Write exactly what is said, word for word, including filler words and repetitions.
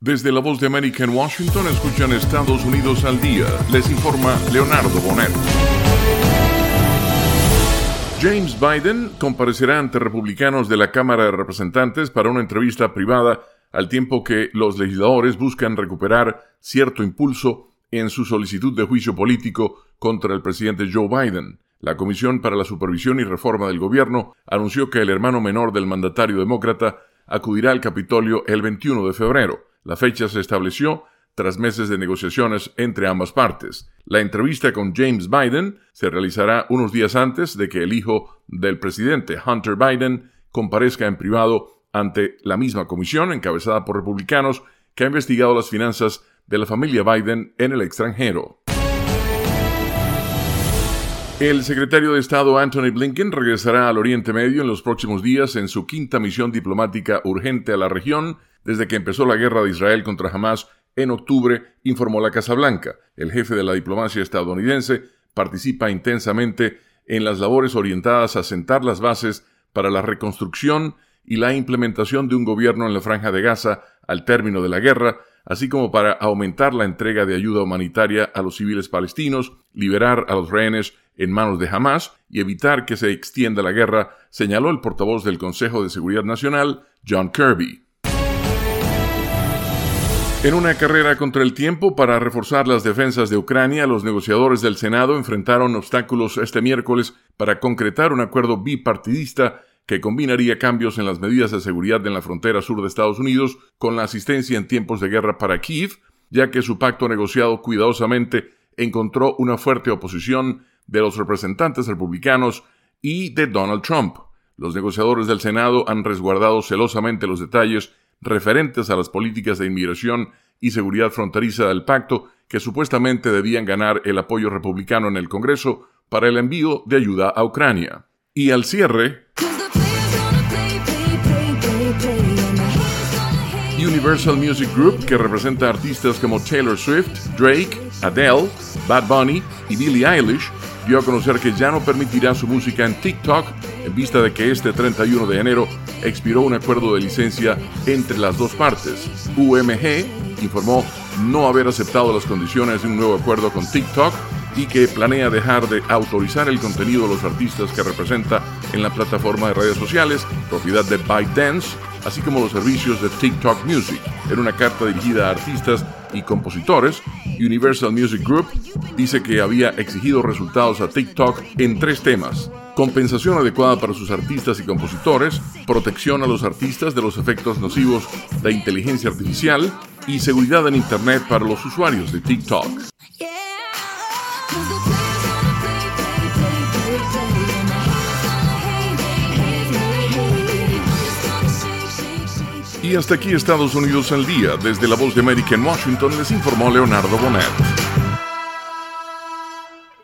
Desde la Voz de América en Washington, escuchan Estados Unidos al día. Les informa Leonardo Bonet. James Biden comparecerá ante republicanos de la Cámara de Representantes para una entrevista privada, al tiempo que los legisladores buscan recuperar cierto impulso en su solicitud de juicio político contra el presidente Joe Biden. La Comisión para la Supervisión y Reforma del Gobierno anunció que el hermano menor del mandatario demócrata acudirá al Capitolio el veintiuno de febrero. La fecha se estableció tras meses de negociaciones entre ambas partes. La entrevista con James Biden se realizará unos días antes de que el hijo del presidente, Hunter Biden, comparezca en privado ante la misma comisión encabezada por republicanos que ha investigado las finanzas de la familia Biden en el extranjero. El secretario de Estado Antony Blinken regresará al Oriente Medio en los próximos días en su quinta misión diplomática urgente a la región desde que empezó la guerra de Israel contra Hamás en octubre, informó la Casa Blanca. El jefe de la diplomacia estadounidense participa intensamente en las labores orientadas a sentar las bases para la reconstrucción y la implementación de un gobierno en la Franja de Gaza al término de la guerra, así como para aumentar la entrega de ayuda humanitaria a los civiles palestinos, liberar a los rehenes en manos de Hamás y evitar que se extienda la guerra, señaló el portavoz del Consejo de Seguridad Nacional, John Kirby. En una carrera contra el tiempo para reforzar las defensas de Ucrania, los negociadores del Senado enfrentaron obstáculos este miércoles para concretar un acuerdo bipartidista que combinaría cambios en las medidas de seguridad en la frontera sur de Estados Unidos con la asistencia en tiempos de guerra para Kiev, ya que su pacto negociado cuidadosamente encontró una fuerte oposición de los representantes republicanos y de Donald Trump. Los negociadores del Senado han resguardado celosamente los detalles referentes a las políticas de inmigración y seguridad fronteriza del pacto que supuestamente debían ganar el apoyo republicano en el Congreso para el envío de ayuda a Ucrania. Y al cierre, Universal Music Group, que representa artistas como Taylor Swift, Drake, Adele, Bad Bunny y Billie Eilish, dio a conocer que ya no permitirá su música en TikTok en vista de que este treinta y uno de enero expiró un acuerdo de licencia entre las dos partes. U M G informó no haber aceptado las condiciones de un nuevo acuerdo con TikTok y que planea dejar de autorizar el contenido de los artistas que representa en la plataforma de redes sociales, propiedad de ByteDance, así como los servicios de TikTok Music. En una carta dirigida a artistas y compositores, Universal Music Group dice que había exigido resultados a TikTok en tres temas: compensación adecuada para sus artistas y compositores, protección a los artistas de los efectos nocivos de inteligencia artificial y seguridad en Internet para los usuarios de TikTok. Y hasta aquí Estados Unidos al día. Desde la Voz de América en Washington les informó Leonardo Bonet.